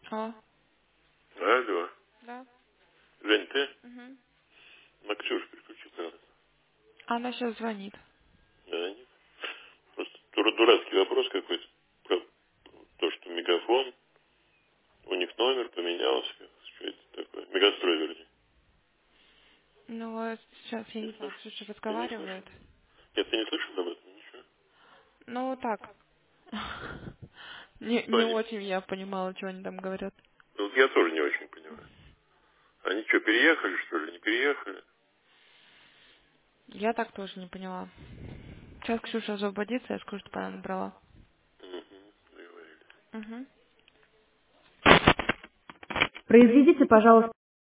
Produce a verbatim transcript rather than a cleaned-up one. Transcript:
Алло. Алло. Да. Жень, ты? Угу. На Ксюшу переключиться. Она сейчас звонит. Да, нет. Просто дура- дурацкий вопрос какой-то. Про то, что мегафон, у них номер поменялся. Что это такое? Мегастрой, вернее. Ну вот сейчас я Не не знаю, слышишь? Ксюша Ты не слышал? разговаривает. Нет, ты не слышал об этом? Ничего. Ну так. Не, Что не они? очень я понимала, что они там говорят. Ну, вот я тоже не очень понимаю. Они что, переехали, что ли? Не переехали? Я так тоже не поняла. Сейчас Ксюша освободится, я скажу, что она набрала. Угу, договорились. Угу. Произведите, пожалуйста,